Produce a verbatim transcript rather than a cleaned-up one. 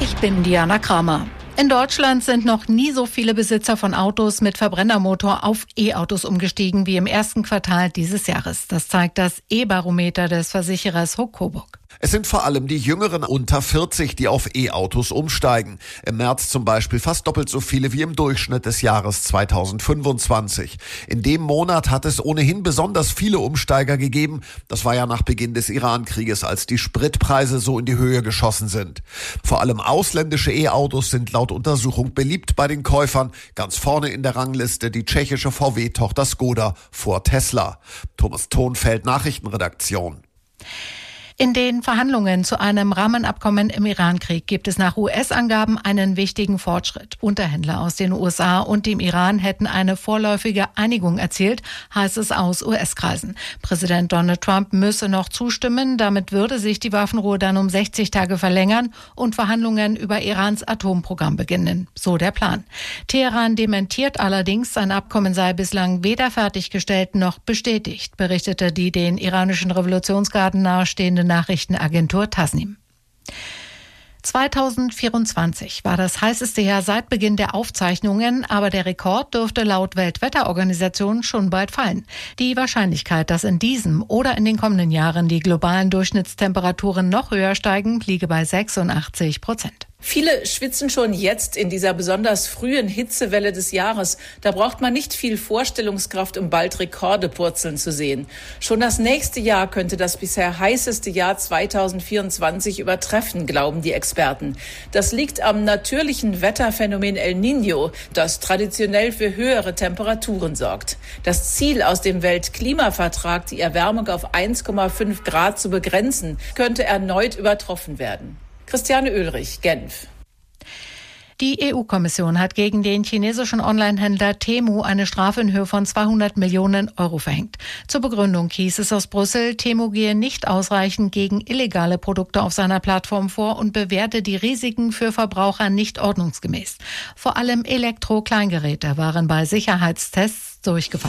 Ich bin Diana Kramer. In Deutschland sind noch nie so viele Besitzer von Autos mit Verbrennermotor auf E-Autos umgestiegen wie im ersten Quartal dieses Jahres. Das zeigt das E-Barometer des Versicherers Huck Coburg. Es sind vor allem die Jüngeren unter vierzig, die auf E-Autos umsteigen. Im März zum Beispiel fast doppelt so viele wie im Durchschnitt des Jahres zweitausendfünfundzwanzig. In dem Monat hat es ohnehin besonders viele Umsteiger gegeben. Das war ja nach Beginn des Iran-Krieges, als die Spritpreise so in die Höhe geschossen sind. Vor allem ausländische E-Autos sind laut Untersuchung beliebt bei den Käufern. Ganz vorne in der Rangliste die tschechische V W-Tochter Skoda vor Tesla. Thomas Thonfeld, Nachrichtenredaktion. In den Verhandlungen zu einem Rahmenabkommen im Iran-Krieg gibt es nach U S-Angaben einen wichtigen Fortschritt. Unterhändler aus den U S A und dem Iran hätten eine vorläufige Einigung erzielt, heißt es aus U S-Kreisen. Präsident Donald Trump müsse noch zustimmen, damit würde sich die Waffenruhe dann um sechzig Tage verlängern und Verhandlungen über Irans Atomprogramm beginnen. So der Plan. Teheran dementiert allerdings, sein Abkommen sei bislang weder fertiggestellt noch bestätigt, berichtete die den iranischen Revolutionsgarden nahestehende Nachrichtenagentur Tasnim. zweitausendvierundzwanzig war das heißeste Jahr seit Beginn der Aufzeichnungen, aber der Rekord dürfte laut Weltwetterorganisation schon bald fallen. Die Wahrscheinlichkeit, dass in diesem oder in den kommenden Jahren die globalen Durchschnittstemperaturen noch höher steigen, liege bei sechsundachtzig Prozent. Viele schwitzen schon jetzt in dieser besonders frühen Hitzewelle des Jahres. Da braucht man nicht viel Vorstellungskraft, um bald Rekorde purzeln zu sehen. Schon das nächste Jahr könnte das bisher heißeste Jahr zweitausendvierundzwanzig übertreffen, glauben die Experten. Das liegt am natürlichen Wetterphänomen El Niño, das traditionell für höhere Temperaturen sorgt. Das Ziel aus dem Weltklimavertrag, die Erwärmung auf eins Komma fünf Grad zu begrenzen, könnte erneut übertroffen werden. Christiane Oehlrich, Genf. Die E U-Kommission hat gegen den chinesischen Onlinehändler Temu eine Strafe in Höhe von zweihundert Millionen Euro verhängt. Zur Begründung hieß es aus Brüssel, Temu gehe nicht ausreichend gegen illegale Produkte auf seiner Plattform vor und bewerte die Risiken für Verbraucher nicht ordnungsgemäß. Vor allem Elektro-Kleingeräte waren bei Sicherheitstests durchgefallen.